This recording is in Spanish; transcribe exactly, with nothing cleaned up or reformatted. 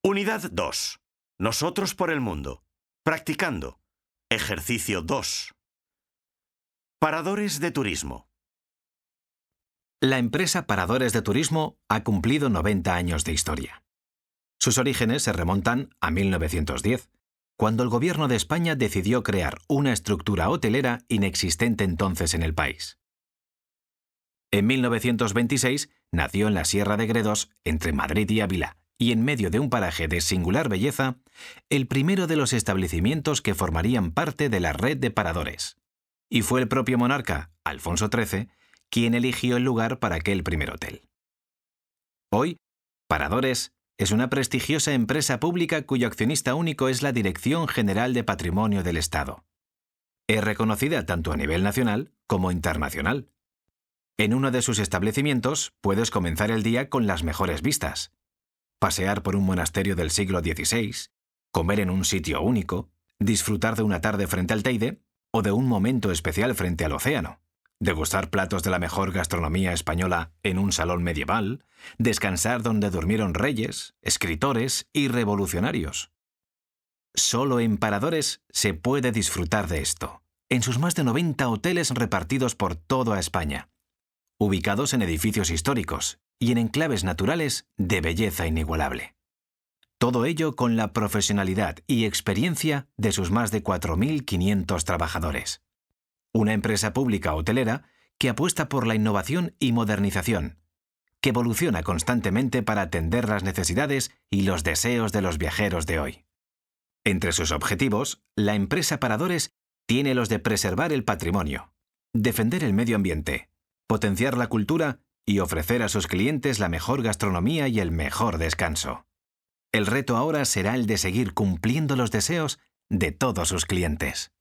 Unidad dos. Nosotros por el mundo. Practicando. Ejercicio dos. Paradores de turismo. La empresa Paradores de Turismo ha cumplido noventa años de historia. Sus orígenes se remontan a mil novecientos diez, cuando el Gobierno de España decidió crear una estructura hotelera inexistente entonces en el país. En mil novecientos veintiséis nació en la Sierra de Gredos, entre Madrid y Ávila, y en medio de un paraje de singular belleza, el primero de los establecimientos que formarían parte de la red de paradores. Y fue el propio monarca, Alfonso trece, quien eligió el lugar para aquel primer hotel. Hoy, Paradores es una prestigiosa empresa pública cuyo accionista único es la Dirección General de Patrimonio del Estado. Es reconocida tanto a nivel nacional como internacional. En uno de sus establecimientos puedes comenzar el día con las mejores vistas, pasear por un monasterio del siglo dieciséis, comer en un sitio único, disfrutar de una tarde frente al Teide o de un momento especial frente al océano, degustar platos de la mejor gastronomía española en un salón medieval, descansar donde durmieron reyes, escritores y revolucionarios. Solo en Paradores se puede disfrutar de esto, en sus más de noventa hoteles repartidos por toda España, ubicados en edificios históricos y en enclaves naturales de belleza inigualable. Todo ello con la profesionalidad y experiencia de sus más de cuatro mil quinientos trabajadores. Una empresa pública hotelera que apuesta por la innovación y modernización, que evoluciona constantemente para atender las necesidades y los deseos de los viajeros de hoy. Entre sus objetivos, la empresa Paradores tiene los de preservar el patrimonio, defender el medio ambiente, potenciar la cultura y ofrecer a sus clientes la mejor gastronomía y el mejor descanso. El reto ahora será el de seguir cumpliendo los deseos de todos sus clientes.